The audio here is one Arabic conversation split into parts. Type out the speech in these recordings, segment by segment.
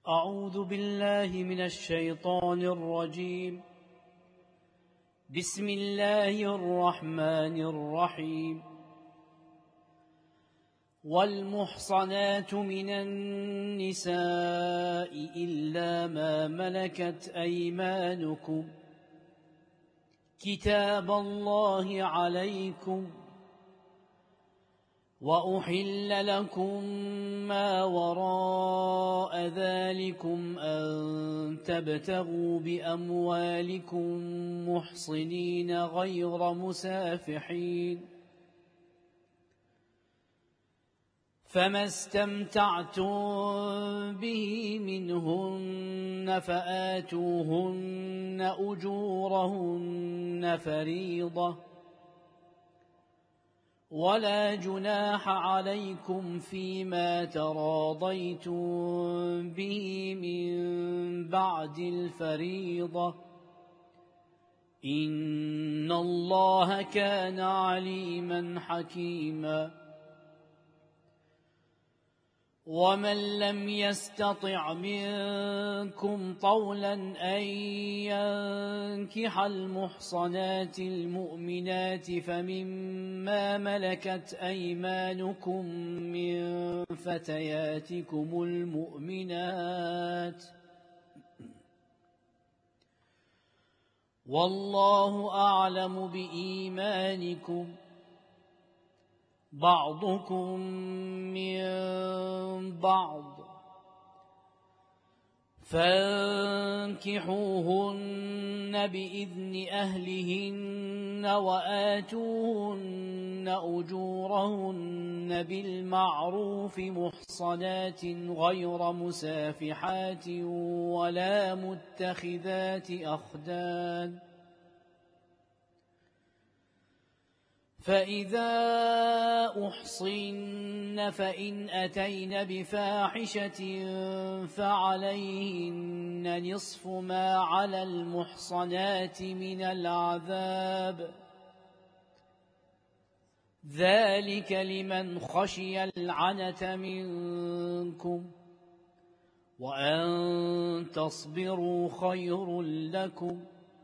أعوذ بالله من الشيطان الرجيم. بسم الله الرحمن الرحيم. والمحصنات من النساء إلا ما ملكت أيمانكم كتاب الله عليكم، وأحل لكم ما وراء ذلكم أن تبتغوا بأموالكم محصنين غير مسافحين، فما استمتعتم به منهن فآتوهن أجورهن فريضة، ولا جناح عليكم فيما تراضيتم به من بعد الفريضة، إن الله كان عليما حكيما. ومن لم يستطع منكم طولا أن ينكح المحصنات المؤمنات فمما ملكت أيمانكم من فتياتكم المؤمنات، والله أعلم بإيمانكم، بعضكم من بعض، فانكحوهن بإذن أهلهن وآتوهن أجورهن بالمعروف محصنات غير مسافحات ولا متخذات أخدان، فإذا أحصن فإن أتين بفاحشة فعليهن نصف ما على المحصنات من العذاب، ذلك لمن خشي العنة منكم، وأن تصبروا خير لكم،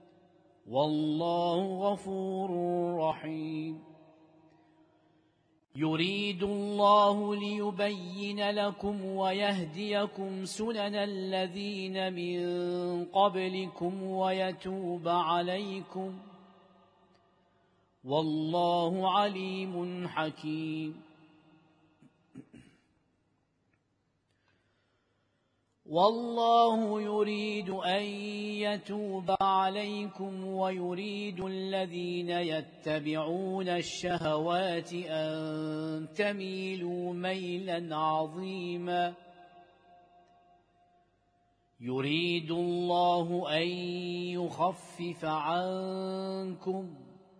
والله غفور رحيم. يريد الله ليبين لكم ويهديكم سنن الذين من قبلكم ويتوب عليكم، والله عليم حكيم. والله يريد أن يتوب عليكم ويريد الذين يتبعون الشهوات أن تميلوا ميلا عظيما. يريد الله أن يخفف عنكم،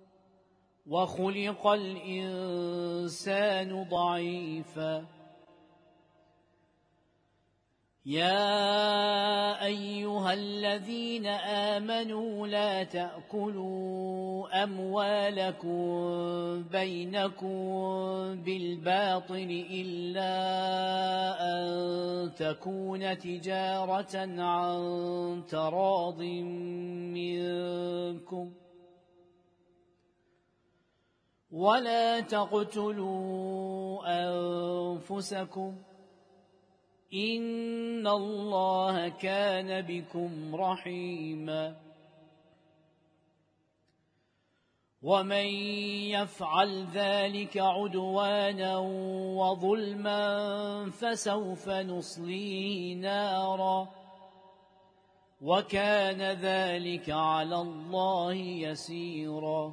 وخلق الإنسان ضعيفا. يا أيها الذين آمنوا لا تأكلوا أموالكم بينكم بالباطل إلا أن تكون تجارة عن تراض منكم، ولا تقتلوا أنفسكم، إن الله كان بكم رحيما. ومن يفعل ذلك عدوانا وظلما فسوف نصليه نارا، وكان ذلك على الله يسيرا.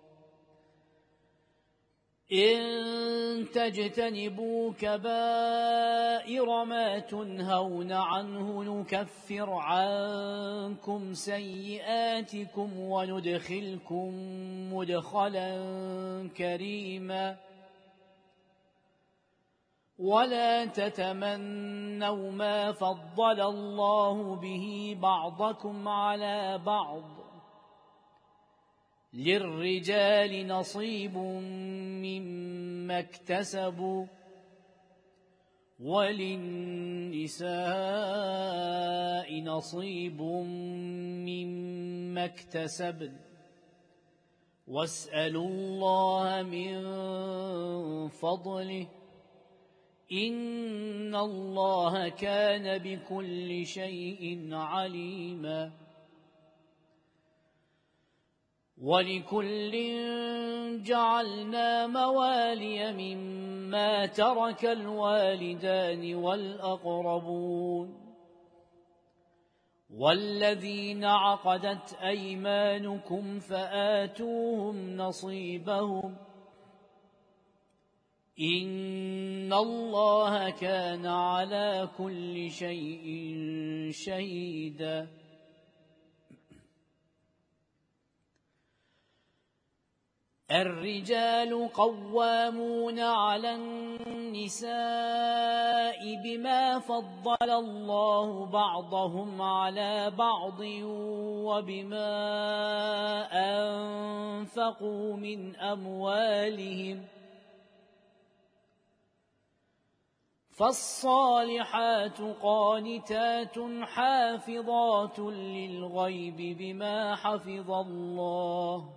إن تجتنبوا كبائر ما تنهون عنه نكفر عنكم سيئاتكم وندخلكم مدخلا كريما. ولا تتمنوا ما فضل الله به بعضكم على بعض، للرجال نصيب مما اكتسبوا وللنساء للنساء نصيب مما اكتسبن واسألوا الله من فضله إن الله كان بكل شيء عليما ولكل جعلنا موالي مما ترك الوالدان والأقربون والذين عقدت أيمانكم فآتوهم نصيبهم إن الله كان على كل شيء شهيدا الرجال قوامون على النساء بما فضل الله بعضهم على بعض وبما أنفقوا من أموالهم فالصالحات قانتات حافظات للغيب بما حفظ الله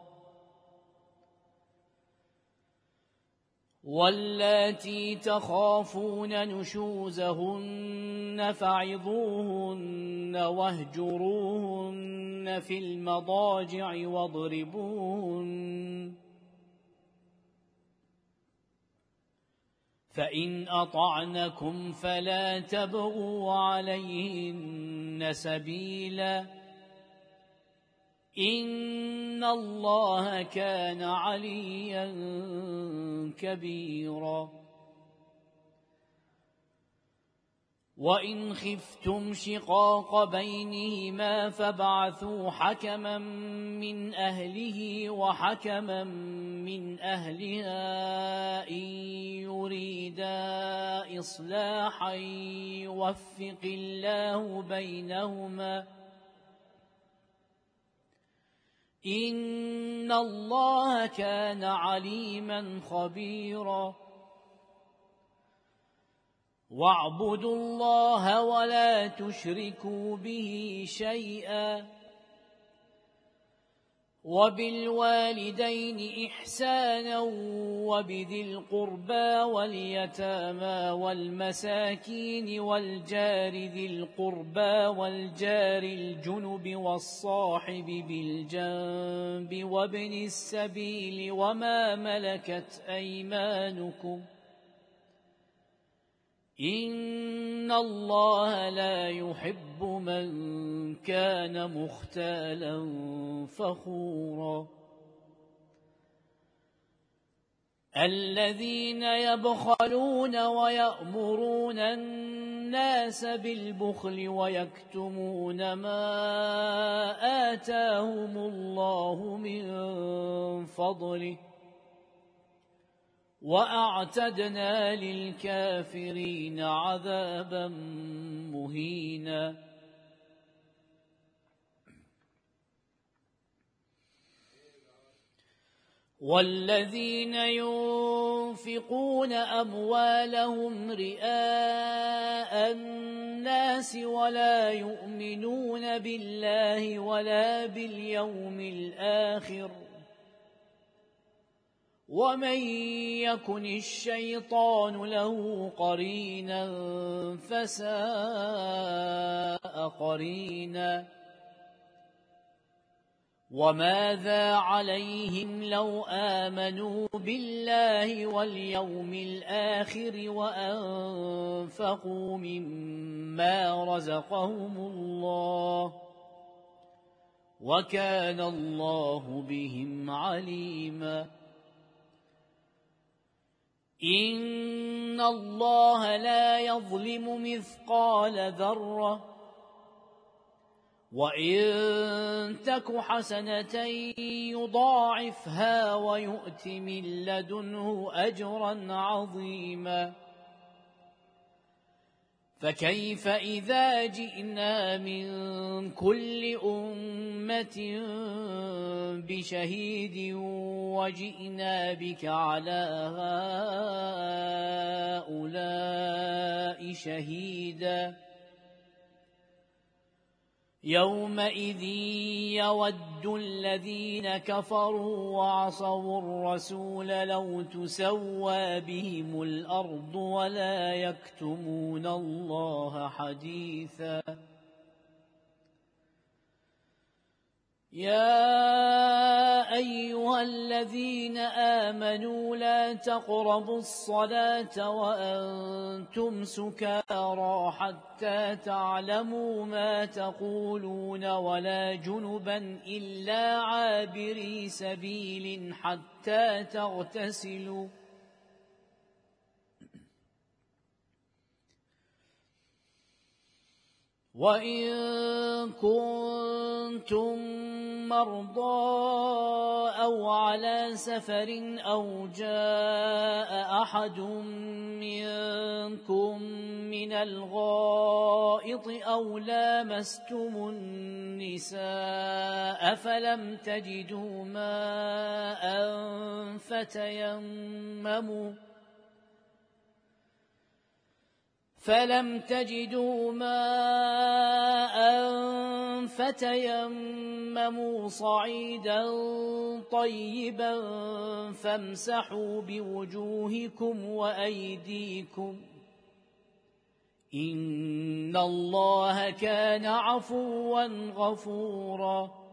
واللاتي تخافون نشوزهن فعظوهن واهجروهن في المضاجع واضربوهن فإن أطعنكم فلا تبغوا عليهن سبيلا إن الله كان عليا كبيرا وإن خفتم شقاق بينهما فابعثوا حكما من أهله وحكما من أهلها إن يريدا إصلاحا يوفق الله بينهما إن الله كان عليما خبيرا واعبدوا الله ولا تشركوا به شيئا وبالوالدين إحسانا وبذي القربى واليتامى والمساكين والجار ذي القربى والجار الجنب والصاحب بالجنب وابن السبيل وما ملكت أيمانكم إن الله لا يحب من كان مختالا فخورا الذين يبخلون ويأمرون الناس بالبخل ويكتمون ما آتاهم الله من فضله وأعتدنا للكافرين عذابا مهينا والذين ينفقون أموالهم رئاء الناس ولا يؤمنون بالله ولا باليوم الآخر ومن يكن الشيطان له قرينا فساء قرينا وماذا عليهم لو آمنوا بالله واليوم الآخر وأنفقوا مما رزقهم الله وكان الله بهم عليما إن الله لا يظلم مثقال ذرة وإن تك حسنة يضاعفها ويؤت من لدنه أجرا عظيما فكيف إذا جئنا من كل أمة بشهيد وجئنا بك على هؤلاء شهيدا يومئذ يود الذين كفروا وعصوا الرسول لو تسوى بهم الأرض ولا يكتمون الله حديثا يا أيها الذين آمنوا لا تقربوا الصلاة وأنتم سكارى حتى تعلموا ما تقولون ولا جنبا إلا عابري سبيل حتى تغتسلوا وإن كنتم مرضى أو على سفر أو جاء أحد منكم من الغائط أو لامستم النساء فلم تجدوا ماء فتيمموا صعيدا طيبا فامسحوا بوجوهكم وأيديكم إن الله كان عفوا غفورا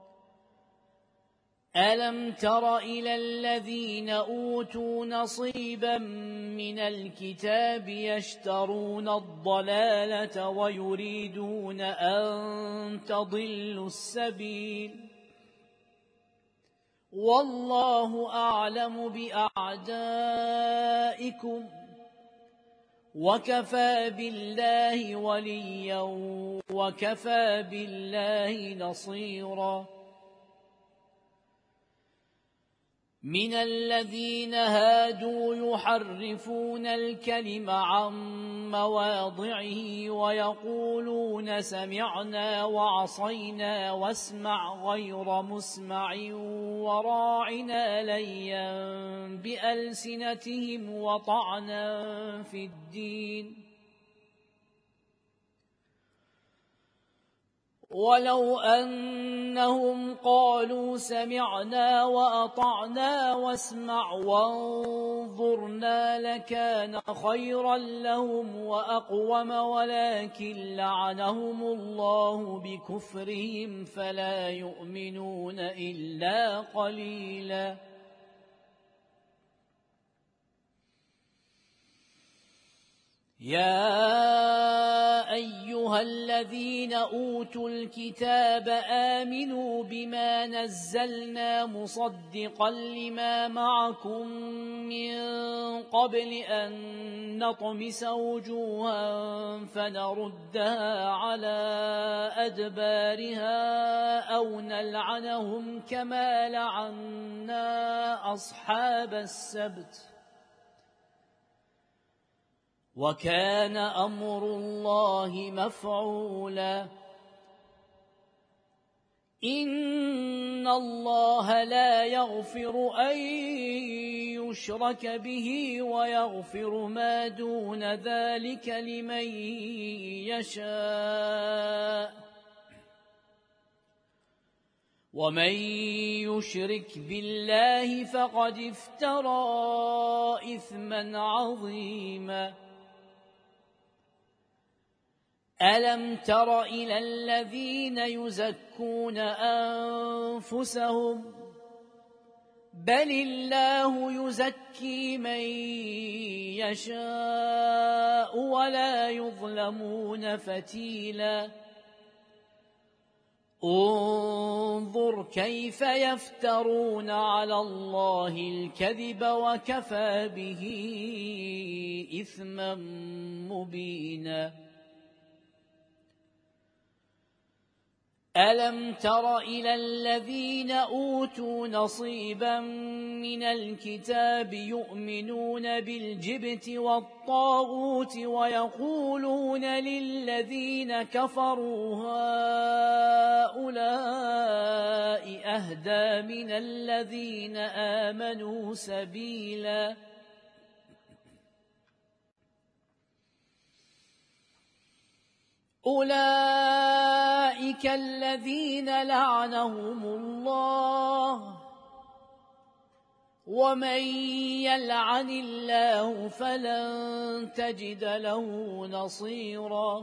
ألم تر إلى الذين أوتوا نصيبا من الكتاب يشترون الضلالة ويريدون أن تضلوا السبيل والله أعلم بأعدائكم وكفى بالله وليا وكفى بالله نصيرا من الذين هادوا يحرفون الكلم عن مواضعه ويقولون سمعنا وعصينا واسمع غير مسمع وراعنا ليا بألسنتهم وطعنا في الدين ولو أنهم قالوا سمعنا وأطعنا واسمع وانظرنا لكان خيرا لهم وأقوم ولكن لعنهم الله بكفرهم فلا يؤمنون إلا قليلا يا أيها الذين أوتوا الكتاب آمنوا بما نزلنا مصدقا لما معكم من قبل أن نطمس وجوها فنردها على أدبارها أو نلعنهم كما لعنا أصحاب السبت وكان أمر الله مفعولا إن الله لا يغفر أن يشرك به ويغفر ما دون ذلك لمن يشاء ومن يشرك بالله فقد افترى إثما عظيما ألم تر إلى الذين يزكون أنفسهم بل الله يزكي من يشاء ولا يظلمون فتيلا انظر كيف يفترون على الله الكذب وكفى به إثما مبينا ألم تر إلى الذين أوتوا نصيبا من الكتاب يؤمنون بالجبت والطاغوت ويقولون للذين كفروا هؤلاء أهدى من الذين آمنوا سبيلا أولئك الذين لعنهم الله ومن يلعن الله فلن تجد له نصيرا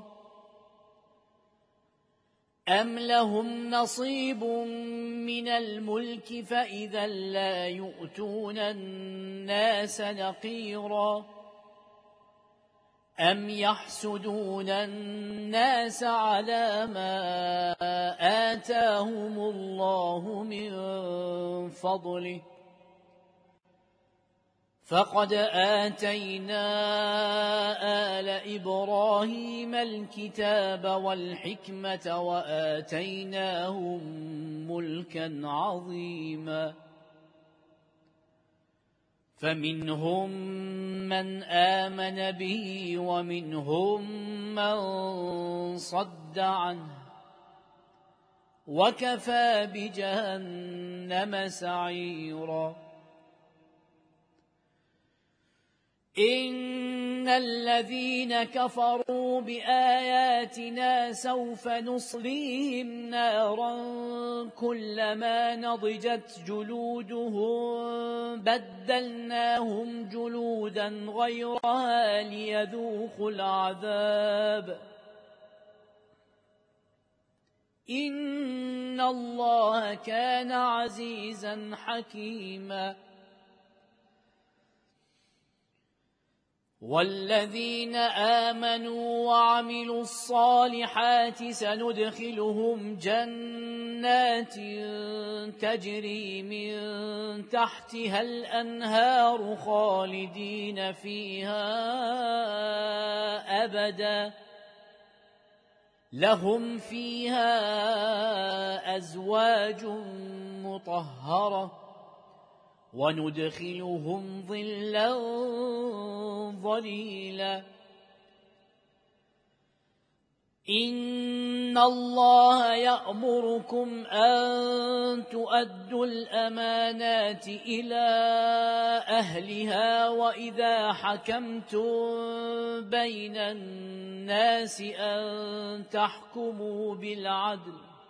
أم لهم نصيب من الملك فإذا لا يؤتون الناس نقيرا أم يحسدون الناس على ما آتاهم الله من فضله فقد آتينا آل إبراهيم الكتاب والحكمة وآتيناهم ملكا عظيما فمنهم من آمن به ومنهم من صد عنه وكفى بجهنم سعيرا إن الذين كفروا بآياتنا سوف نصليهم نارا كلما نضجت جلودهم بدلناهم جلودا غيرها ليذوقوا العذاب إن الله كان عزيزا حكيما والذين آمنوا وعملوا الصالحات سندخلهم جنات تجري من تحتها الأنهار خالدين فيها أبدا لهم فيها أزواج مطهرة وندخلهم ظلا ظليلا إن الله يأمركم أن تؤدوا الأمانات إلى أهلها وإذا حكمتم بين الناس أن تحكموا بالعدل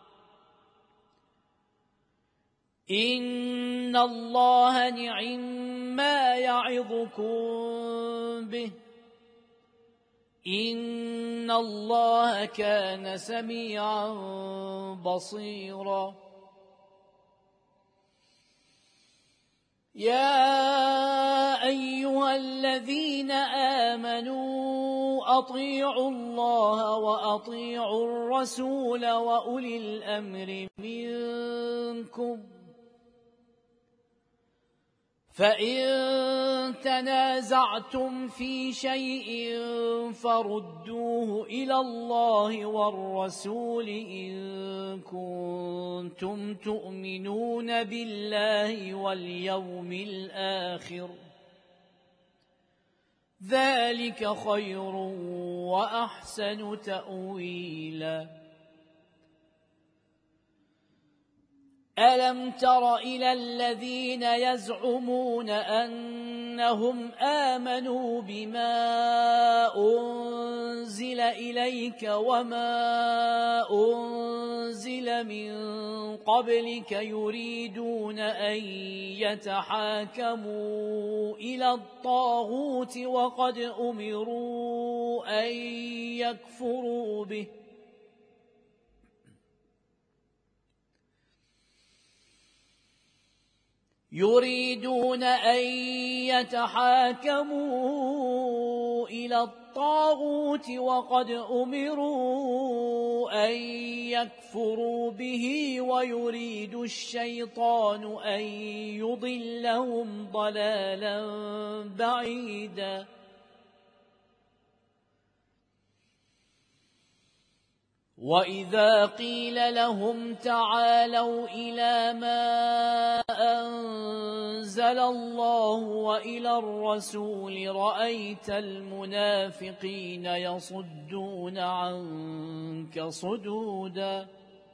إن الله نعما يعظكم به إن الله كان سميعا بصيرا يا أيها الذين آمنوا أطيعوا الله وأطيعوا الرسول وأولي الأمر منكم فإن تنازعتم في شيء فردوه إلى الله والرسول إن كنتم تؤمنون بالله واليوم الآخر ذلك خير وأحسن تأويلا ألم تر إلى الذين يزعمون أنهم آمنوا بما أنزل إليك وما أنزل من قبلك يريدون أن يتحاكموا إلى الطاغوت وقد أمروا أن يكفروا به يريدون أن يتحاكموا إلى الطاغوت وقد أمروا أن يكفروا به ويريد الشيطان أن يضلهم ضلالا بعيدا وَإِذَا قِيلَ لَهُمْ تَعَالَوْا إِلَى مَا أَنزَلَ اللَّهُ وَإِلَى الرَّسُولِ رَأَيْتَ الْمُنَافِقِينَ يَصُدُّونَ عَنكَ صُدُودًا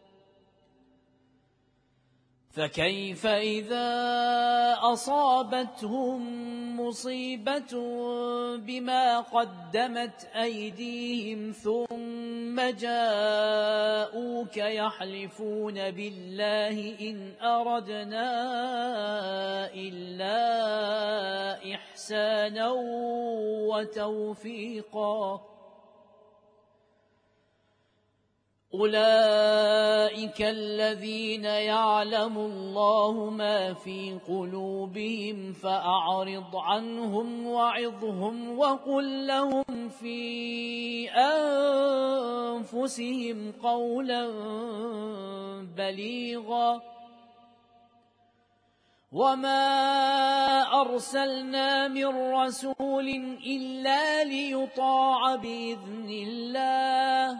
فَكَيْفَ إِذَا أَصَابَتْهُم مُّصِيبَةٌ بِمَا قَدَّمَتْ أَيْدِيهِمْ ثُمَّ جَاءُوكَ يَحْلِفُونَ بِاللَّهِ إِنْ أَرَدْنَا إِلَّا إِحْسَانًا وَتَوْفِيقًا أُولَئِكَ الَّذِينَ يَعْلَمُ اللَّهُ مَا فِي قُلُوبِهِمْ فَأَعْرِضْ عَنْهُمْ وَعِظْهُمْ وَقُل لَّهُمْ فِي أَنفُسِهِمْ قَوْلًا بَلِيغًا وَمَا أَرْسَلْنَا مِن رَّسُولٍ إِلَّا لِيُطَاعَ بِإِذْنِ اللَّهِ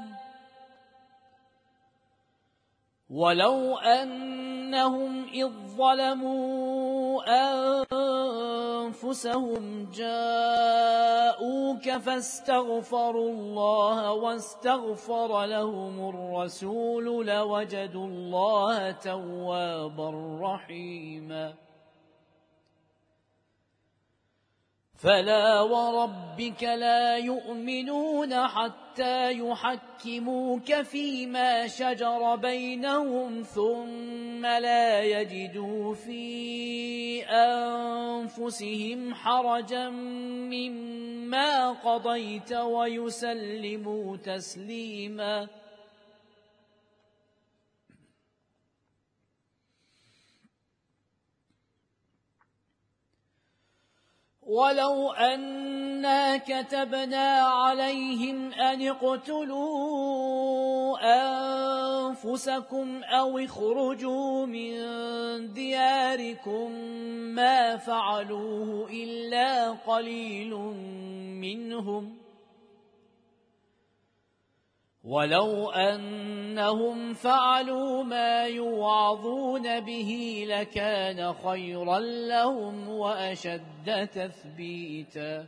وَلَوْ أَنَّهُمْ إِذ ظَّلَمُوا أَنفُسَهُمْ جَاءُوكَ فَاسْتَغْفَرُوا اللَّهَ وَاسْتَغْفَرَ لَهُمُ الرَّسُولُ لَوَجَدُوا اللَّهَ تَوَّابًا رَّحِيمًا فَلَا وَرَبِّكَ لَا يُؤْمِنُونَ حَتَّى يُحَكِّمُوكَ فِيمَا شَجَرَ بَيْنَهُمْ ثُمَّ لَا يَجِدُوا فِي أَنفُسِهِمْ حَرَجًا مِّمَّا قَضَيْتَ وَيُسَلِّمُوا تَسْلِيمًا وَلَوْ أَنَّا كَتَبْنَا عَلَيْهِمْ أَنِ اقْتُلُوا أَنفُسَكُمْ أَوِ اخْرُجُوا مِن دِيَارِكُم مَّا فَعَلُوهُ إِلَّا قَلِيلٌ مِّنْهُمْ وَلَوْ أَنَّهُمْ فَعَلُوا مَا يُوعَظُونَ بِهِ لَكَانَ خَيْرًا لَّهُمْ وَأَشَدَّ تَثْبِيتًا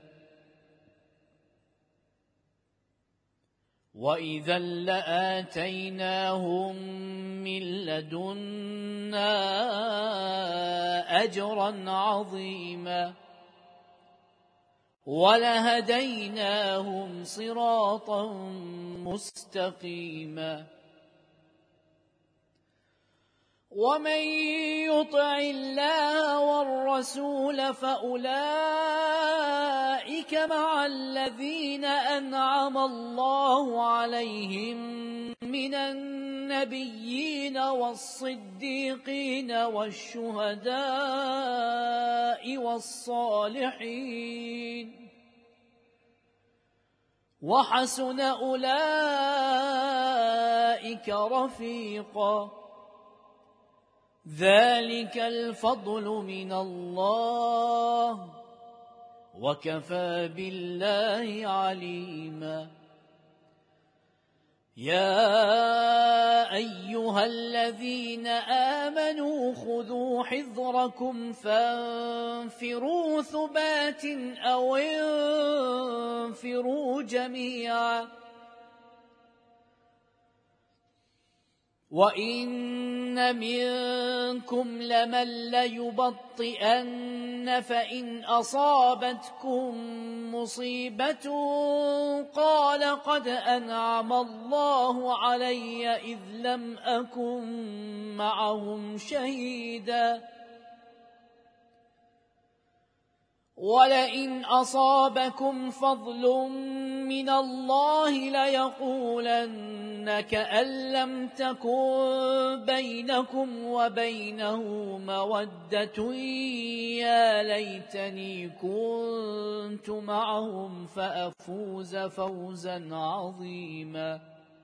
وَإِذًا لَّآتَيْنَاهُم مِّن لَّدُنَّا أَجْرًا عَظِيمًا وَلَهَدَيْنَاهُمْ صِرَاطًا مُسْتَقِيمًا وَمَن يُطِعِ اللَّهَ وَالرَّسُولَ فَأُولَئِكَ مَعَ الَّذِينَ أَنْعَمَ اللَّهُ عَلَيْهِم مِّنَ النَّبِيِّينَ وَالصِّدِّيقِينَ وَالشُّهَدَاءِ وَالصَّالِحِينَ وَحَسُنَ أُولَئِكَ رَفِيقًا ذَلِكَ الْفَضْلُ مِنَ اللَّهِ وَكَفَى بِاللَّهِ عَلِيمًا يَا أَيُّهَا الَّذِينَ آمَنُوا خُذُوا حِذْرَكُمْ فَانفِرُوا ثُبَاتٍ أَوِ انفِرُوا جَمِيعًا وَإِنَّ مِنكُمْ لَمَن لَّيُبَطِّئَنَّ فَإِنْ أَصَابَتْكُم مُّصِيبَةٌ قَالَ قَدْ أَنْعَمَ اللَّهُ عَلَيَّ إِذْ لَمْ أَكُن مَّعَهُمْ شَهِيدًا وَلَئِنْ أَصَابَكُمْ فَضْلٌ مِّنَ اللَّهِ لَيَقُولَنَّ كَأَن لَّمْ تَكُن بَيْنَكُمْ وَبَيْنَهُ مَوَدَّةٌ يَا لَيْتَنِي كُنتُ مَعَهُمْ فَأَفُوزَ فَوْزًا عَظِيمًا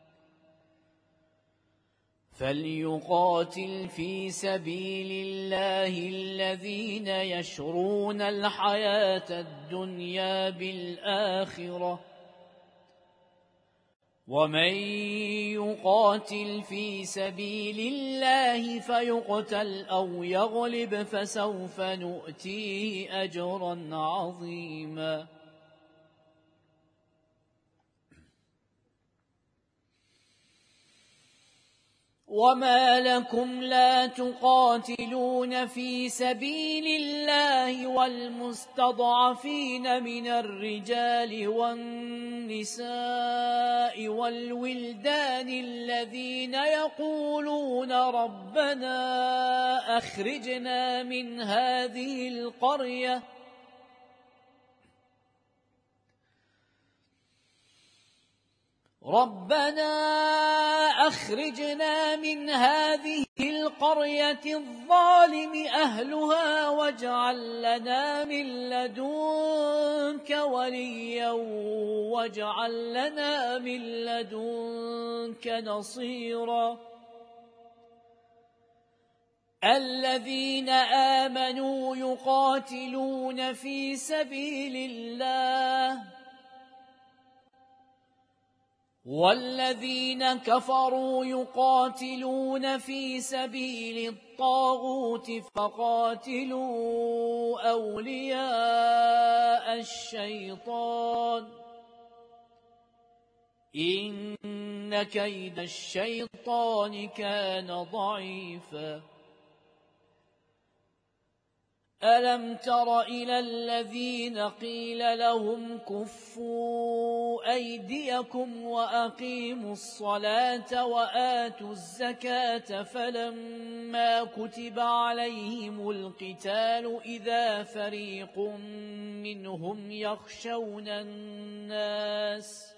فَلْيُقَاتِلْ فِي سَبِيلِ اللَّهِ الَّذِينَ يَشْرُونَ الْحَيَاةَ الدُّنْيَا بِالْآخِرَةِ ومن يقاتل في سبيل الله فيقتل أو يغلب فسوف نؤتيه أجرا عظيما وما لكم لا تقاتلون في سبيل الله والمستضعفين من الرجال والنساء والولدان الذين يقولون ربنا أخرجنا من هذه القرية الظالم أهلها واجعل لنا من لدنك وليا واجعل لنا من لدنك نصيرا الذين آمنوا يقاتلون في سبيل الله والذين كفروا يقاتلون في سبيل الطاغوت فقاتلوا أولياء الشيطان إن كيد الشيطان كان ضعيفا ألم تر إلى الذين قيل لهم كفوا أيديكم وأقيموا الصلاة وآتوا الزكاة فلما كتب عليهم القتال إذا فريق منهم يخشون الناس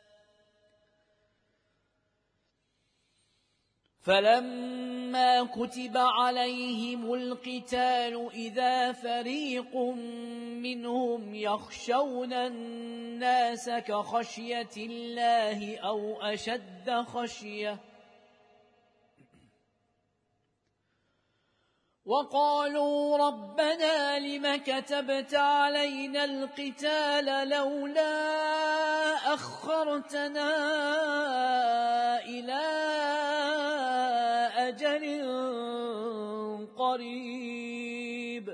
فلما كتب عليهم القتال إذا فريق منهم يخشون الناس كخشية الله أو أشد خشية وقالوا ربنا لم كتبت علينا القتال لولا أخرتنا إلى أجل قريب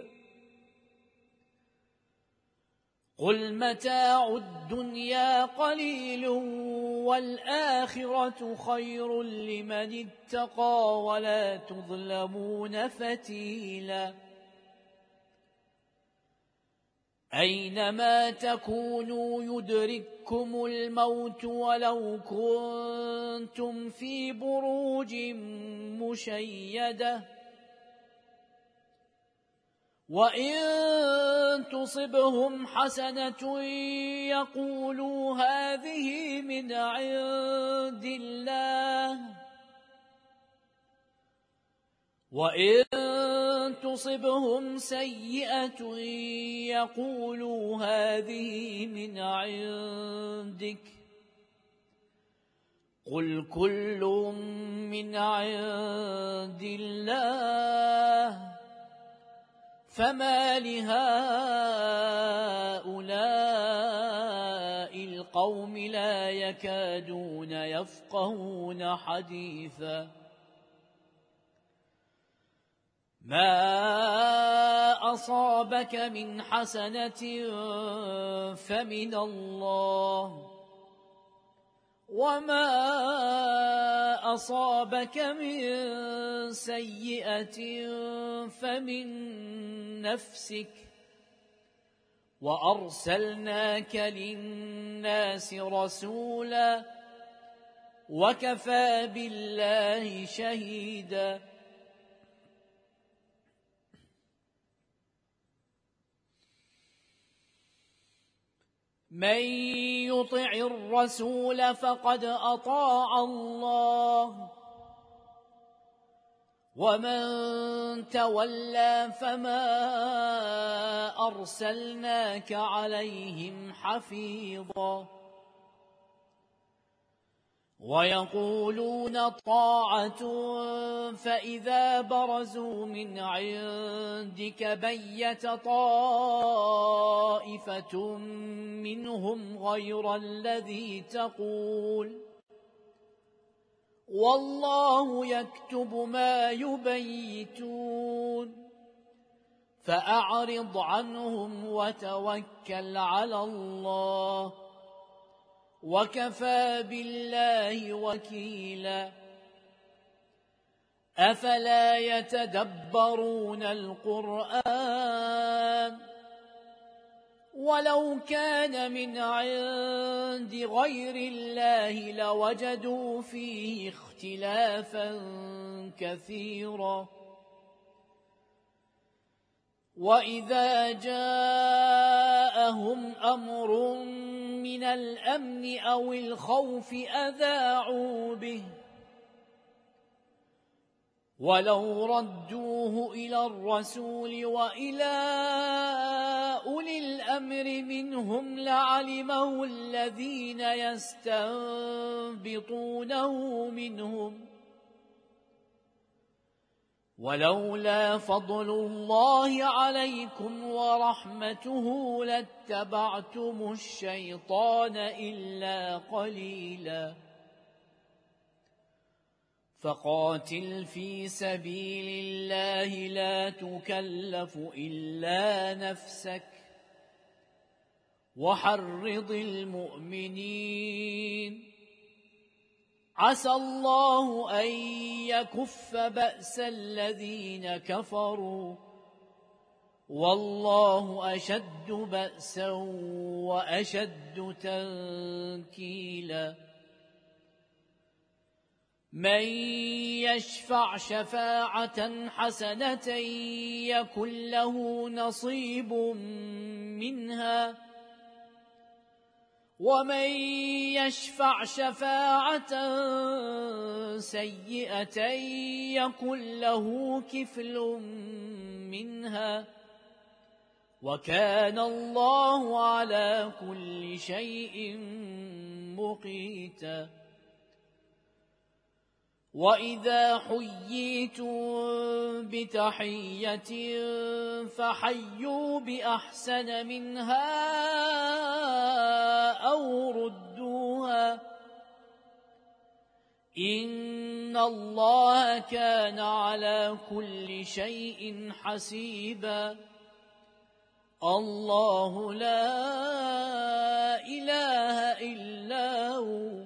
قل متاع الدنيا قليل والآخرة خير لمن اتقى ولا تظلمون فتيلا أينما تكونوا يدرككم الموت ولو كنتم في بروج مشيدة وإن تصبهم حسنة يقولوا هذه من عند الله وإن تصبهم سيئة يقولوا هذه من عندك قل كل من عند الله فما لهؤلاء القوم لا يكادون يفقهون حديثا ما أصابك من حسنة فمن الله وما أصابك من سيئة فمن نفسك وأرسلناك للناس رسولا وكفى بالله شهيدا من يطع الرسول فقد أطاع الله ومن تولى فما أرسلناك عليهم حفيظا ويقولون طاعة فإذا برزوا من عندك بيت طائفة منهم غير الذي تقول والله يكتب ما يبيتون فأعرض عنهم وتوكل على الله وكفى بالله وكيلا أفلا يتدبرون القرآن ولو كان من عند غير الله لوجدوا فيه اختلافا كثيرا وإذا جاءهم أمر من الأمن أو الخوف أذاعوا به ولو ردوه إلى الرسول وإلى أولي الأمر منهم لعلمه الذين يستنبطونه منهم ولولا فضل الله عليكم ورحمته لاتبعتم الشيطان إلا قليلا فقاتل في سبيل الله لا تكلف إلا نفسك وحرض المؤمنين عسى الله أن يكف بأس الذين كفروا والله أشد بأسا وأشد تنكيلا من يشفع شفاعة حسنة يكن له نصيب منها ومن يشفع شفاعة سيئة يكن له كفل منها وكان الله على كل شيء مقيتا وإذا حييتم بتحية فحيوا بأحسن منها أو ردوها إن الله كان على كل شيء حسيبا الله لا إله إلا هو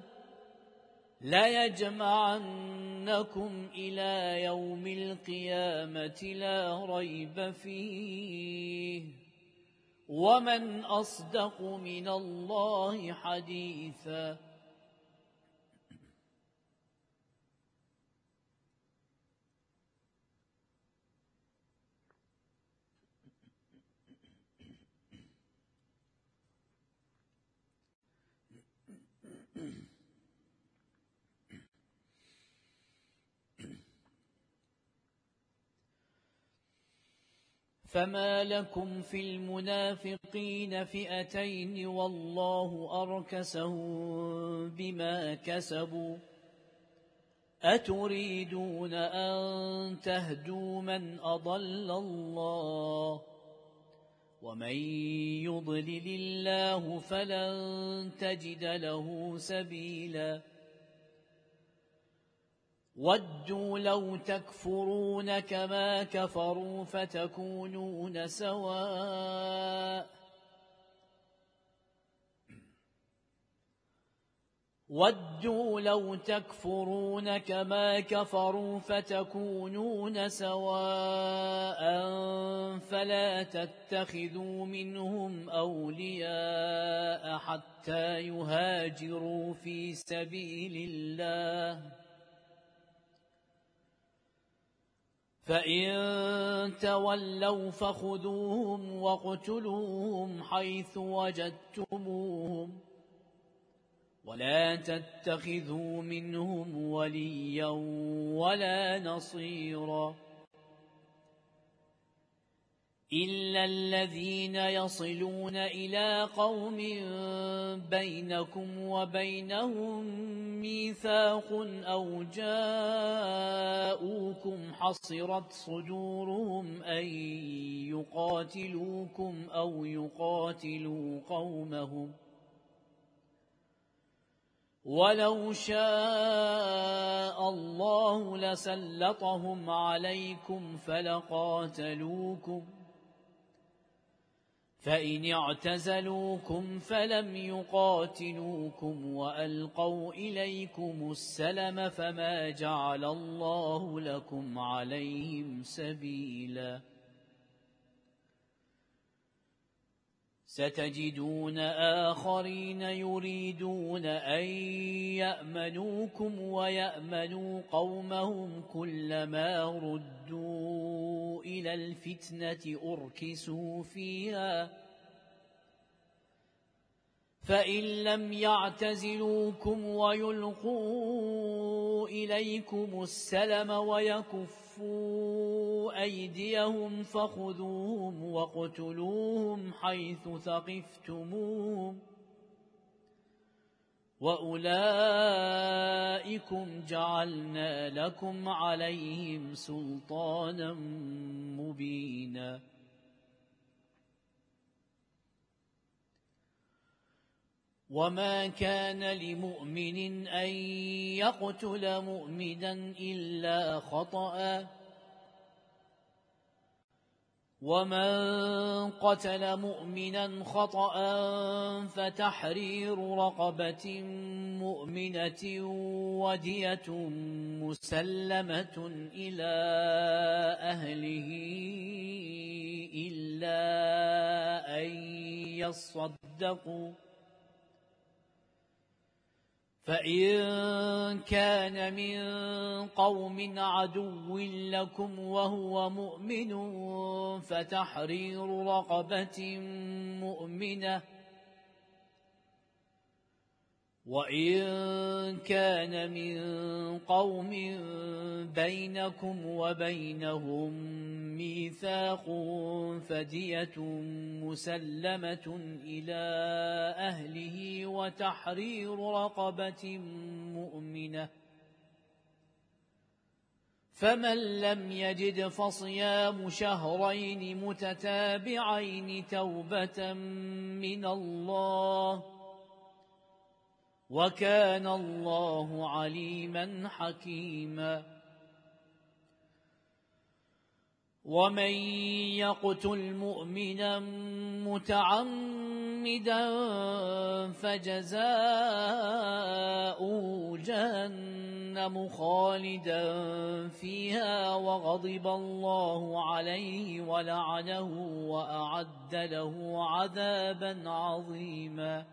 ليجمعنكم إلى يوم القيامة لا ريب فيه ومن أصدق من الله حديثا فما لكم في المنافقين فئتين والله أركسهم بما كسبوا أتريدون أن تهدوا من أضل الله ومن يضلل الله فلن تجد له سبيلا ودوا لو تكفرون كما كفروا فتكونون سواء ودوا لو تكفرون كما كفروا فتكونون سواء فلا تتخذوا منهم أولياء حتى يهاجروا في سبيل الله فإن تولوا فخذوهم واقتلوهم حيث وجدتموهم ولا تتخذوا منهم وليا ولا نصيرا إلا الذين يصلون إلى قوم بينكم وبينهم ميثاق أو جاءوكم حصرت صدورهم أن يقاتلوكم أو يقاتلوا قومهم ولو شاء الله لسلطهم عليكم فلقاتلوكم فإن اعتزلوكم فلم يقاتلوكم وألقوا إليكم السلم فما جعل الله لكم عليهم سبيلا ستجدون آخرين يريدون أن يأمنوكم ويأمنوا قومهم كلما ردوا إلى الفتنة أركسوا فيها فإن لم يعتزلوكم ويلقوا إليكم السلم ويكفوا أيديهم فخذوهم واقتلوهم حيث ثقفتموهم وأولئكم جعلنا لكم عليهم سلطانا مبينا وما كان لمؤمن أن يقتل مؤمنا إلا خطأ ومن قتل مؤمنا خطأ فتحرير رقبة مؤمنة ودية مسلمة إلى أهله إلا أن يصدقوا فإن كان من قوم عدو لكم وهو مؤمن فتحرير رقبة مؤمنة وإن كان من قوم بينكم وبينهم ميثاق فدية مسلمة إلى أهله وتحرير رقبة مؤمنة فمن لم يجد فصيام شهرين متتابعين توبة من الله وكان الله عليما حكيما ومن يقتل مؤمنا متعمدا فجزاؤه جهنم خالدا فيها وغضب الله عليه ولعنه وأعد له عذابا عظيما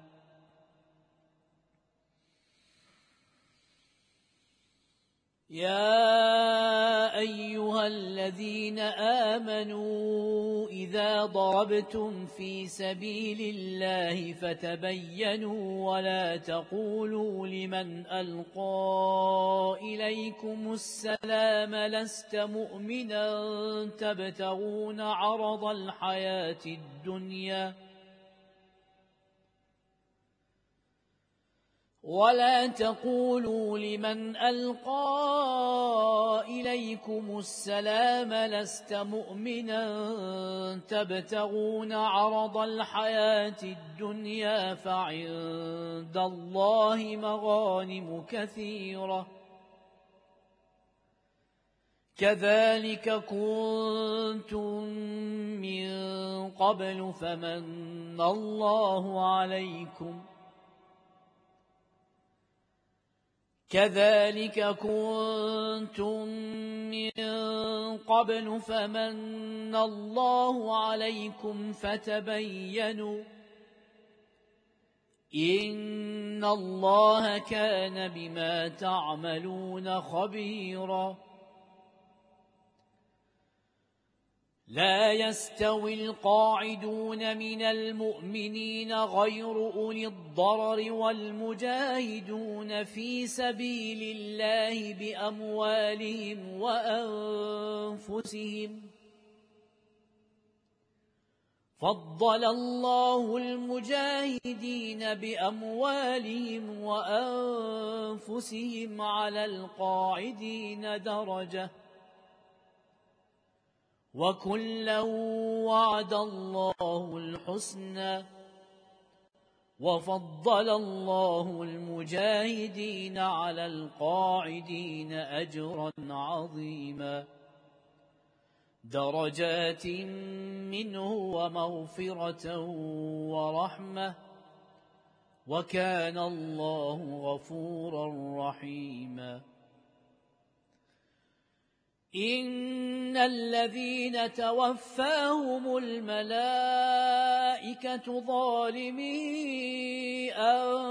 يا أيها الذين آمنوا إذا ضربتم في سبيل الله فتبينوا ولا تقولوا لمن ألقى إليكم السلام لست مؤمنا تبتغون عرض الحياة الدنيا ولا تقولوا لمن ألقى إليكم السلام لست مؤمنا تبتغون عرض الحياة الدنيا فعند الله مغانم كثيرة كذلك كنتم من قبل فمن الله عليكم كذلك كنتم من قبل فمن الله عليكم فتبينوا إن الله كان بما تعملون خبيرا لا يستوي القاعدون من المؤمنين غير أولي الضرر والمجاهدون في سبيل الله بأموالهم وأنفسهم فضل الله المجاهدين بأموالهم وأنفسهم على القاعدين درجة وكلا وعد الله الحسنى وفضل الله المجاهدين على القاعدين أجرا عظيما درجات منه ومغفرة ورحمة وكان الله غفورا رحيما إن الذين توفاهم الملائكة ظالمي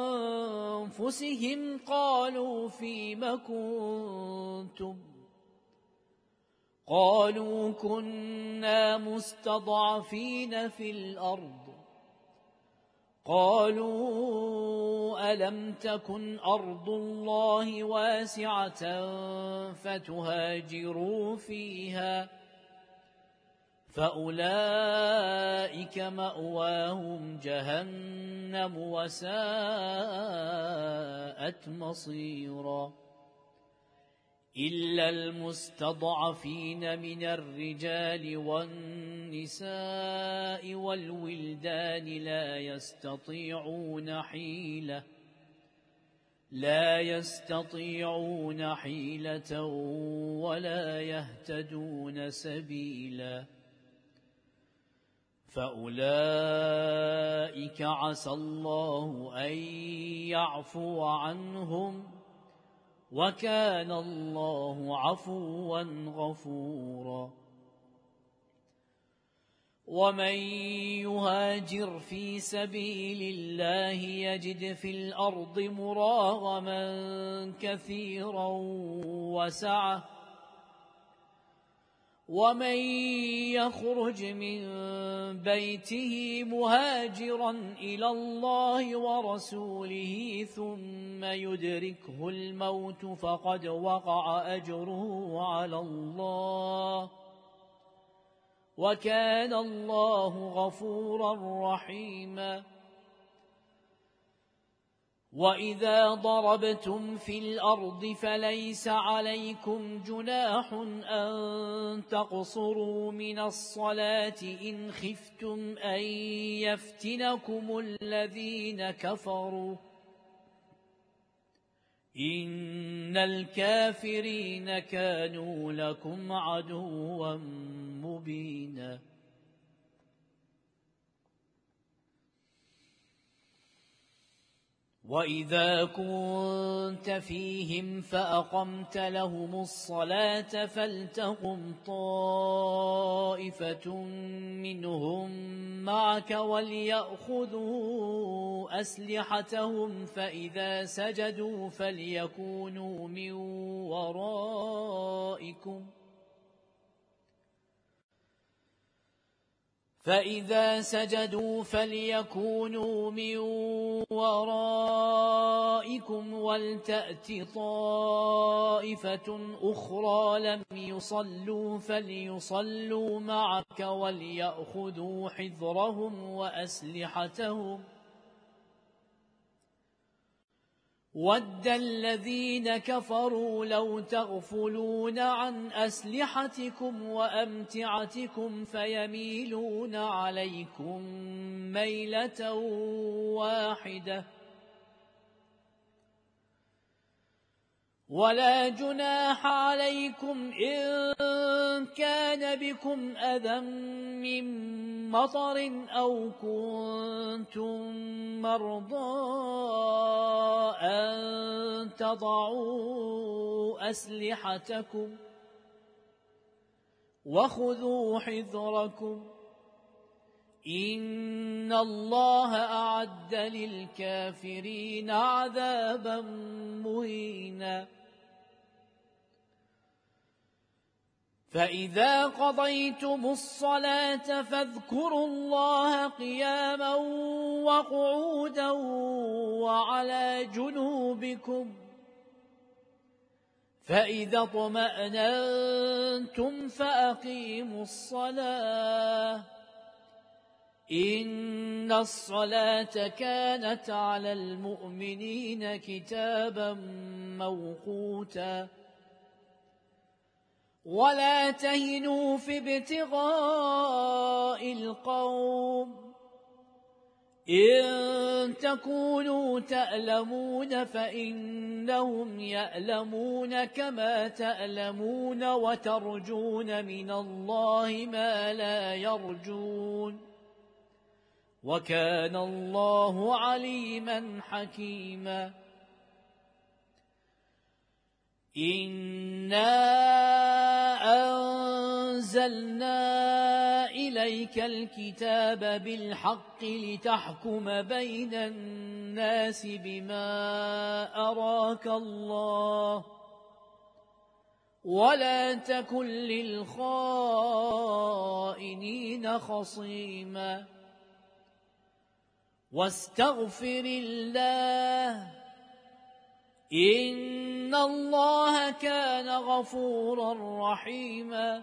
أنفسهم قالوا فيم كنتم قالوا كنا مستضعفين في الأرض قالوا ألم تكن أرض الله واسعة فتهاجروا فيها فأولئك مأواهم جهنم وساءت مصيرا إلا المستضعفين من الرجال والنساء والولدان لا يستطيعون حيلة ولا يهتدون سبيلا فأولئك عسى الله أن يعفو عنهم وكان الله عفوا غفورا ومن يهاجر في سبيل الله يجد في الأرض مراغما كثيرا وسعة ومن يخرج من بيته مهاجرا إلى الله ورسوله ثم يدركه الموت فقد وقع أجره على الله وكان الله غفورا رحيما وإذا ضربتم في الأرض فليس عليكم جناح أن تقصروا من الصلاة إن خفتم أن يفتنكم الذين كفروا إن الكافرين كانوا لكم عدوا مبينا وإذا كنت فيهم فأقمت لهم الصلاة فلتقم طائفة منهم معك وليأخذوا أسلحتهم فإذا سجدوا فليكونوا من ورائكم ولتأت طائفة أخرى لم يصلوا فليصلوا معك وليأخذوا حذرهم وأسلحتهم وَدَّ الَّذِينَ كَفَرُوا لَوْ تَغْفُلُونَ عَنْ أَسْلِحَتِكُمْ وَأَمْتِعَتِكُمْ فَيَمِيلُونَ عَلَيْكُمْ مَيْلَةً وَاحِدَةً وَلَا جُنَاحَ عَلَيْكُمْ إِن كَانَ بِكُمْ أَذًى مِّن مَّطَرٍ أَوْ كُنتُم مَّرْضَىٰ أَن تَضَعُوا أَسْلِحَتَكُمْ وَخُذُوا حِذْرَكُمْ إِنَّ اللَّهَ أَعَدَّ لِلْكَافِرِينَ عَذَابًا مُّهِينًا فَإِذَا قَضَيْتُمُ الصَّلَاةَ فاذكروا اللَّهَ قِيَامًا وَقُعُودًا وَعَلَى جُنُوبِكُمْ فَإِذَا اطْمَأْنَنتُمْ فَأَقِيمُوا الصَّلَاةَ إِنَّ الصَّلَاةَ كَانَتْ عَلَى الْمُؤْمِنِينَ كِتَابًا مَّوْقُوتًا وَلَا تَهِنُوا فِي ابْتِغَاءِ الْقَوْمِ إن تكونوا تألمون فإنهم يألمون كما تألمون وترجون من الله ما لا يرجون وكان الله عليما حكيما إنا أنزلنا إليك الكتاب بالحق لتحكم بين الناس بما أراك الله ولا تكن للخائنين خصيما واستغفر الله إن الله كان غفورا رحيما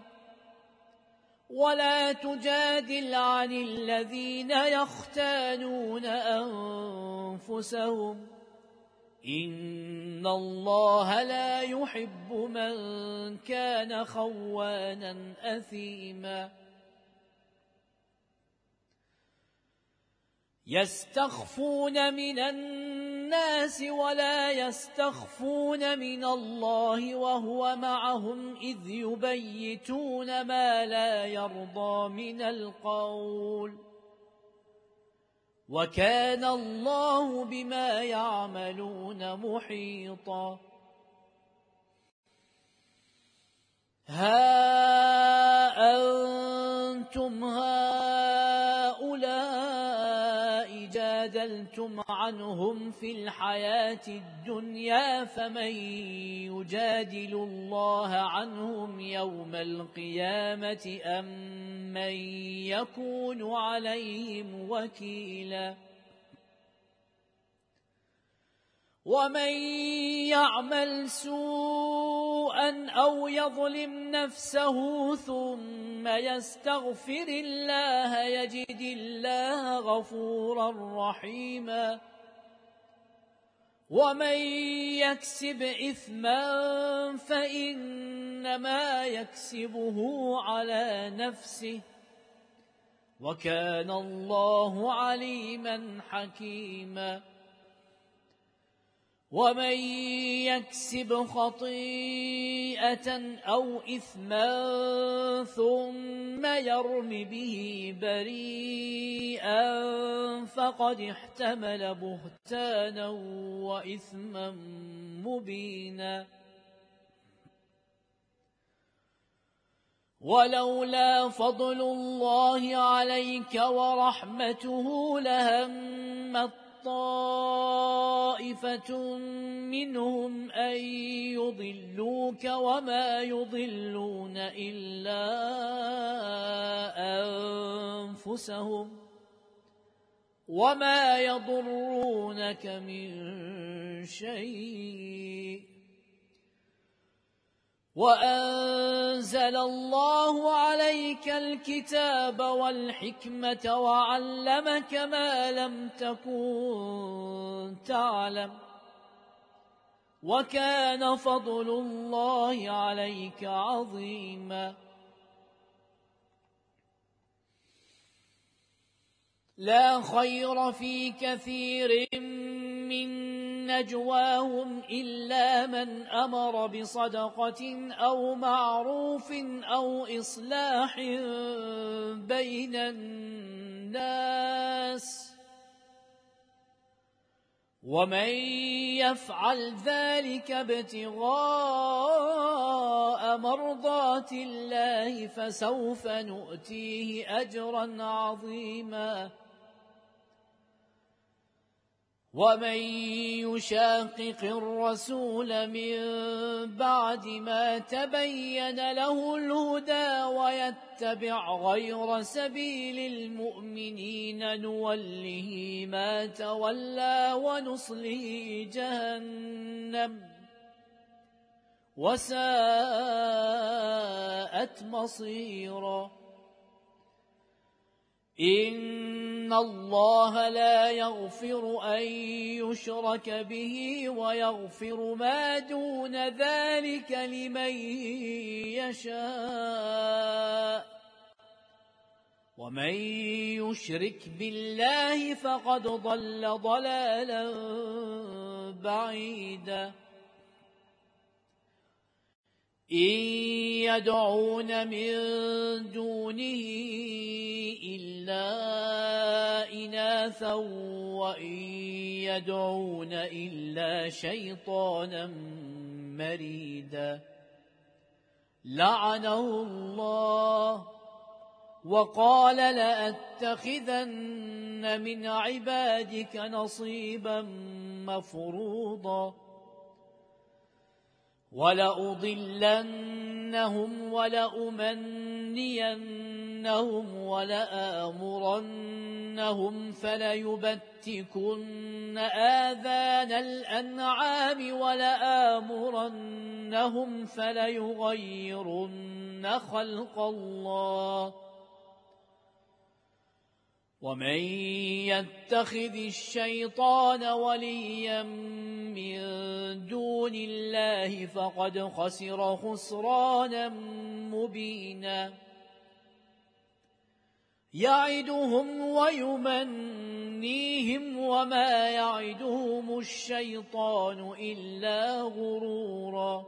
ولا تجادل عن الذين يختانون أنفسهم إن الله لا يحب من كان خوانا أثيما يستخفون من الناس ولا يستخفون من الله وهو معهم إذ يبيتون ما لا يرضى من القول وكان الله بما يعملون محيطا ها أنتم هؤلاء جادلتم عنهم في الحياة الدنيا فمن يجادل الله عنهم يوم القيامة أم من يكون عليهم وكيلا ومن يعمل سوءا أو يظلم نفسه ثم يستغفر الله يجد الله غفورا رحيما ومن يكسب إثما فإنما يكسبه على نفسه وكان الله عليما حكيما ومن يكسب خطيئة أو إثما ثم يرم به بريئا فقد احتمل بهتانا وإثما مبينا ولولا فضل الله عليك ورحمته لهمت طائفة منهم أن يضلوك وما يضلون إلا أنفسهم وما يضرونك من شيء وأنزل الله عليك الكتاب والحكمة وعلمك ما لم تكن تعلم وكان فضل الله عليك عظيما لا خير في كثير من نجواهم إلا من أمر بصدقة أو معروف أو إصلاح بين الناس ومن يفعل ذلك ابتغاء مرضات الله فسوف نؤتيه أجرا عظيما ومن يشاقق الرسول من بعد ما تبين له الهدى ويتبع غير سبيل المؤمنين نوله ما تولى ونصله جهنم وساءت مصيرا إن الله لا يغفر أن يشرك به ويغفر ما دون ذلك لمن يشاء ومن يشرك بالله فقد ضل ضلالا بعيدا إن يدعون من دونه إلا إناثا وإن يدعون إلا شيطانا مريدا لعنه الله وقال لأتخذن من عبادك نصيبا مفروضا ولأضلنهم ولأمنينهم ولآمرنهم فليبتكن آذان الأنعام ولآمرنهم فليغيرن خلق الله ومن يتخذ الشيطان وليا من دون الله فقد خسر خسرانا مبينا يعدهم ويمنيهم وما يعدهم الشيطان إلا غرورا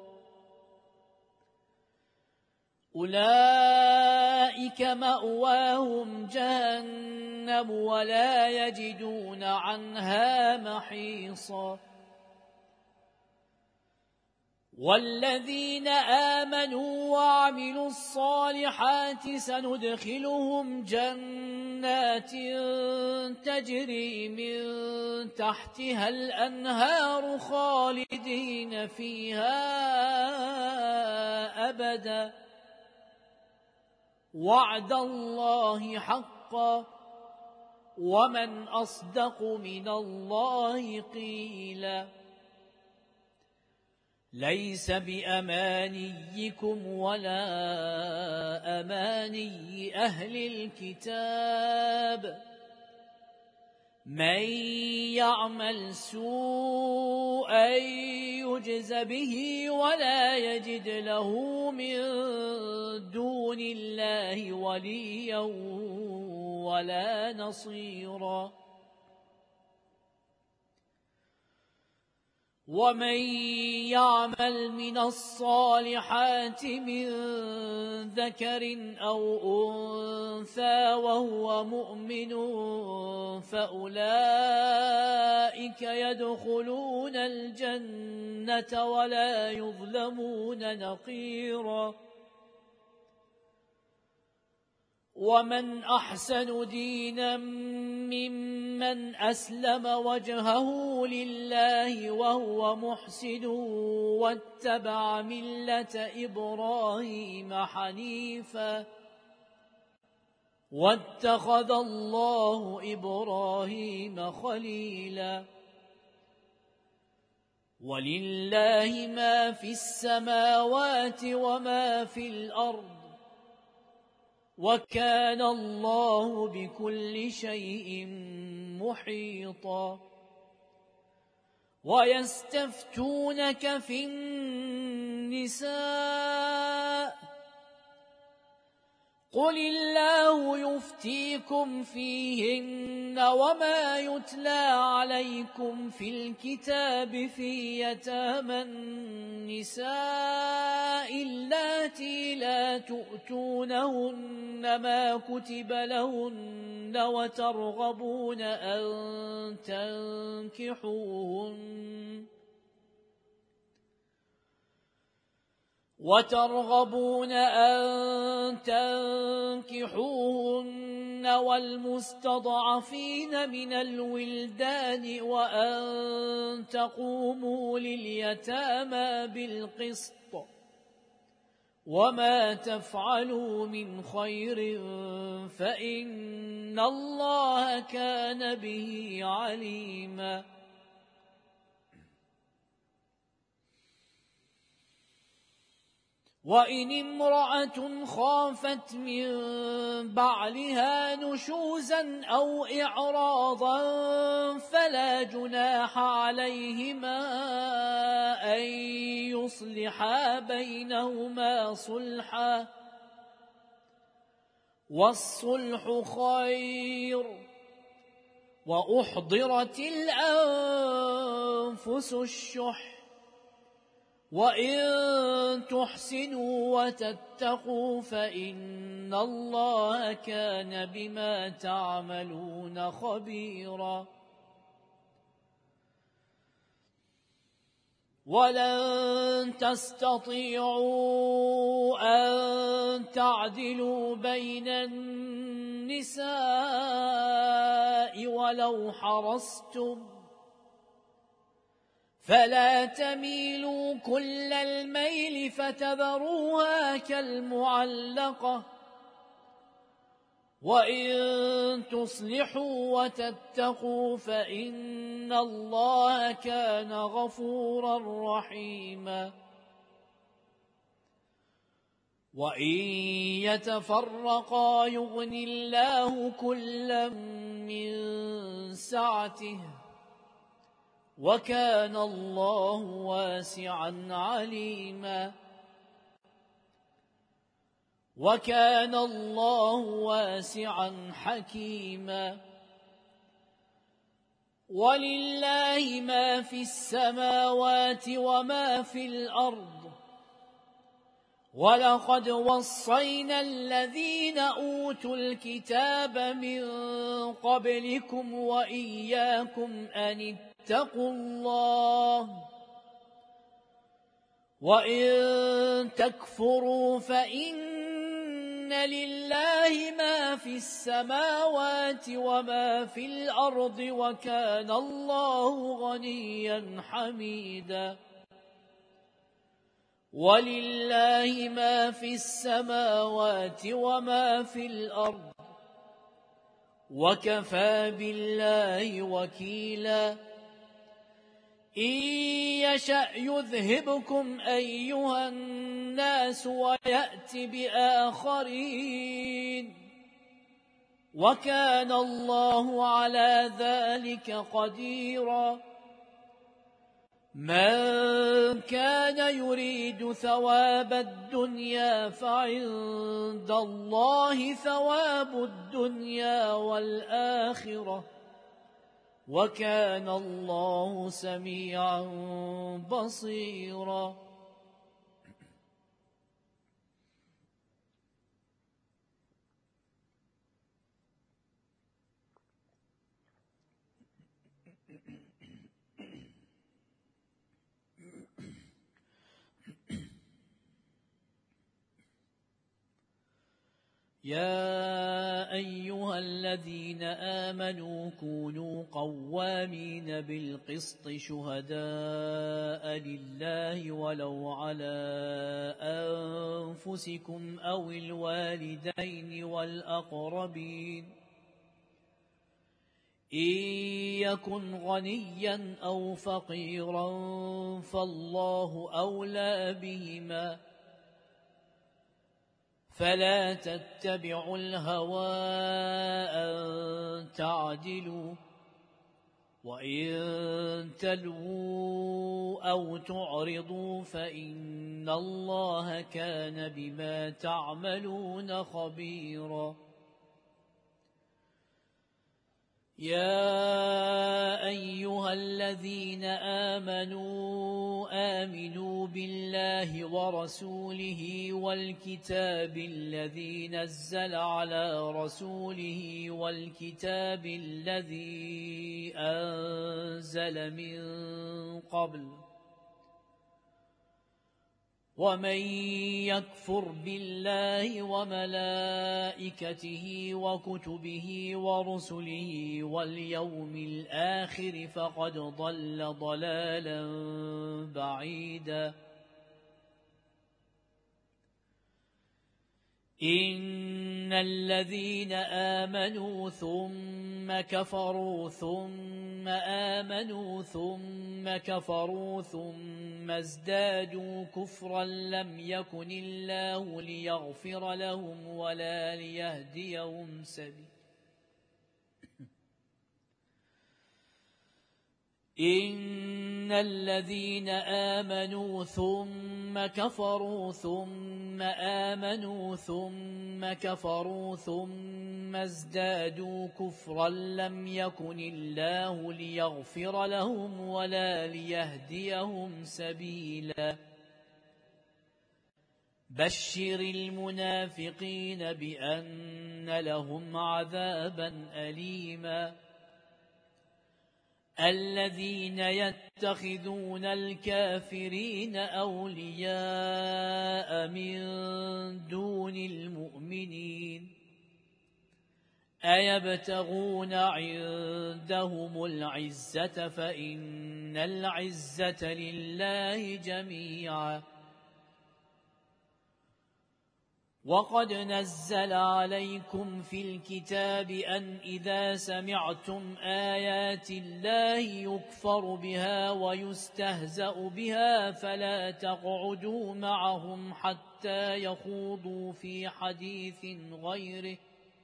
أولئك مأواهم جهنم ولا يجدون عنها محيصا والذين آمنوا وعملوا الصالحات سندخلهم جنات تجري من تحتها الأنهار خالدين فيها أبدا وعد الله حقا ومن أصدق من الله قيلا ليس بأمانيكم ولا أماني أهل الكتاب من يعمل سوءا يجز به ولا يجد له من دون الله وليا ولا نصيرا ومن يعمل من الصالحات من ذكر أو أنثى وهو مؤمن فأولئك يدخلون الجنة ولا يظلمون نقيرا ومن أحسن دينا ممن أسلم وجهه لله وهو محسن واتبع ملة إبراهيم حنيفا واتخذ الله إبراهيم خليلا ولله ما في السماوات وما في الأرض وكان الله بكل شيء محيطا ويستفتونك في النساء قل الله يفتيكم فيهن وما يتلى عليكم في الكتاب في يتامى النساء اللاتي لا تؤتونهن ما كتب لهن وترغبون أن تنكحوهن والمستضعفين من الولدان وأن تقوموا لليتامى بالقسط وما تفعلوا من خير فإن الله كان به عليما وإن امرأة خافت من بعلها نشوزا أو إعراضا فلا جناح عليهما أن يصلحا بينهما صلحا والصلح خير وأحضرت الأنفس الشح وإن تحسنوا وتتقوا فإن الله كان بما تعملون خبيرا ولن تستطيعوا أن تعدلوا بين النساء ولو حرصتم فلا تميلوا كل الميل فتذروها كالمعلقة وإن تصلحوا وتتقوا فإن الله كان غفورا رحيما وإن يتفرقا يغن الله كلا من سعته وكان الله واسعا عليما وكان الله واسعا حكيما ولله ما في السماوات وما في الأرض ولقد وصينا الذين أوتوا الكتاب من قبلكم وإياكم أن اتقوا الله وإن تكفروا فإن لله ما في السماوات وما في الأرض وكان الله غنيا حميدا ولله ما في السماوات وما في الأرض وكفى بالله وكيلا إن يشأ يذهبكم أيها الناس ويأت بآخرين وكان الله على ذلك قديرا من كان يريد ثواب الدنيا فعند الله ثواب الدنيا والآخرة وكان الله سميعا بصيرا يا أيها الذين آمنوا كونوا قوامين بالقسط شهداء لله ولو على أنفسكم أو الوالدين والأقربين إن يكن غنيا أو فقيرا فالله أولى بهما فلا تتبعوا الهوى أن تعدلوا وإن تلووا أو تعرضوا فإن الله كان بما تعملون خبيرا يا أيها الذين آمنوا بالله ورسوله والكتاب الذي نزل على رسوله والكتاب الذي أنزل من قبل ومن يكفر بالله وملائكته وكتبه ورسله واليوم الآخر فقد ضل ضلالا بعيدا إن الذين آمنوا ثم كفروا ثم آمنوا ثم كفروا ثم ازدادوا كفرا لم يكن الله ليغفر لهم ولا ليهديهم سبيلا إن الذين آمنوا ثم كفروا ثم آمنوا ثم كفروا ثم ازدادوا كفرا لم يكن الله ليغفر لهم ولا ليهديهم سبيلا بشر المنافقين بأن لهم عذابا أليما الذين يتخذون الكافرين أولياء من دون المؤمنين أيبتغون عندهم العزة فإن العزة لله جميعا وقد نزل عليكم في الكتاب أن إذا سمعتم آيات الله يكفر بها ويستهزأ بها فلا تقعدوا معهم حتى يخوضوا في حديث غيره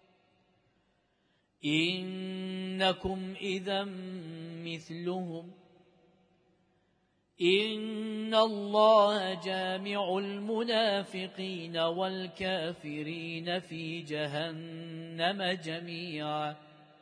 إنكم إذا مثلهم إن الله جامع المنافقين والكافرين في جهنم جميعا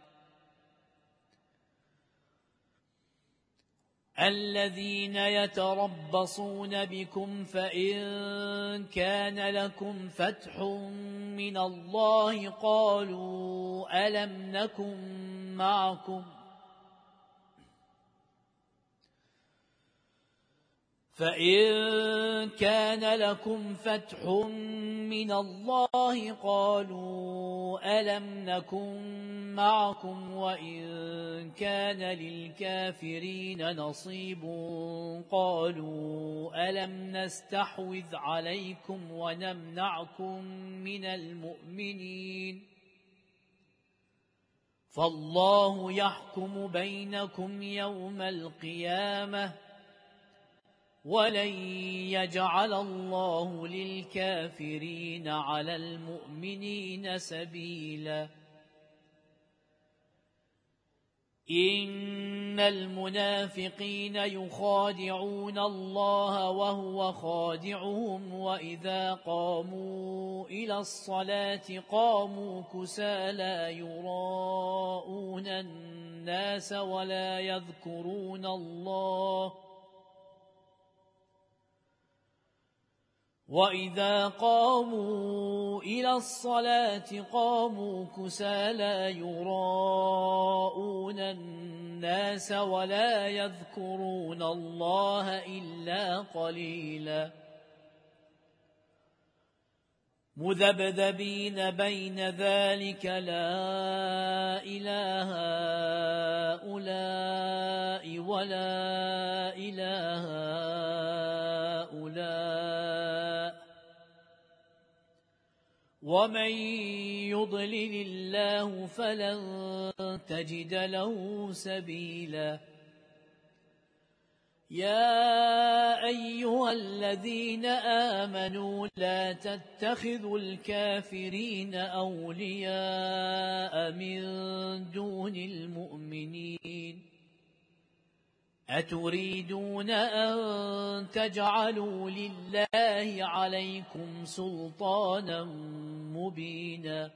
الذين يتربصون بكم فإن كان لكم فتح من الله قالوا ألم نكن معكم فإن كان لكم فتح من الله قالوا ألم نكن معكم وإن كان للكافرين نصيب قالوا ألم نستحوذ عليكم ونمنعكم من المؤمنين فالله يحكم بينكم يوم القيامة ولن يجعل الله للكافرين على المؤمنين سبيلا إن المنافقين يخادعون الله وهو خادعهم وإذا قاموا إلى الصلاة قاموا كسالى يراءون الناس ولا يذكرون الله وإذا قاموا إلى الصلاة قاموا كسالى يراءون الناس ولا يذكرون الله إلا قليلا مذبذبين بين ذلك لا إله هؤلاء ولا إله هؤلاء ومن يضلل الله فلن تجد له سبيلا يا أيها الذين آمنوا لا تتخذوا الكافرين أولياء من دون المؤمنين أتريدون أن تجعلوا لله عليكم سلطانا مبينا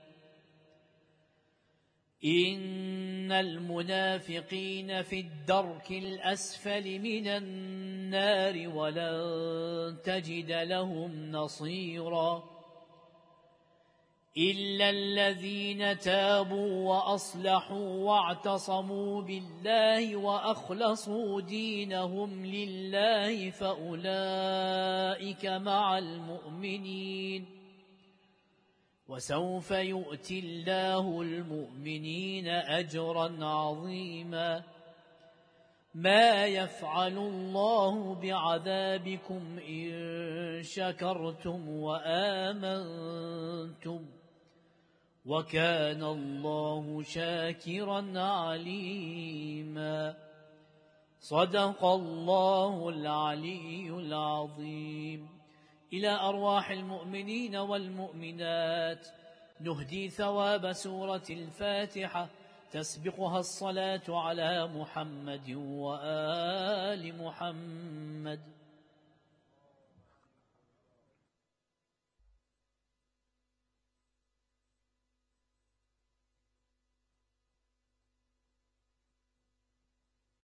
إن المنافقين في الدرك الأسفل من النار ولن تجد لهم نصيرا إلا الذين تابوا وأصلحوا واعتصموا بالله وأخلصوا دينهم لله فأولئك مع المؤمنين وسوف يؤتي الله المؤمنين أجرا عظيما ما يفعل الله بعذابكم إن شكرتم وآمنتم وكان الله شاكرا عليما صدق الله العلي العظيم إلى أرواح المؤمنين والمؤمنات نهدي ثواب سورة الفاتحة تسبقها الصلاة على محمد وآل محمد.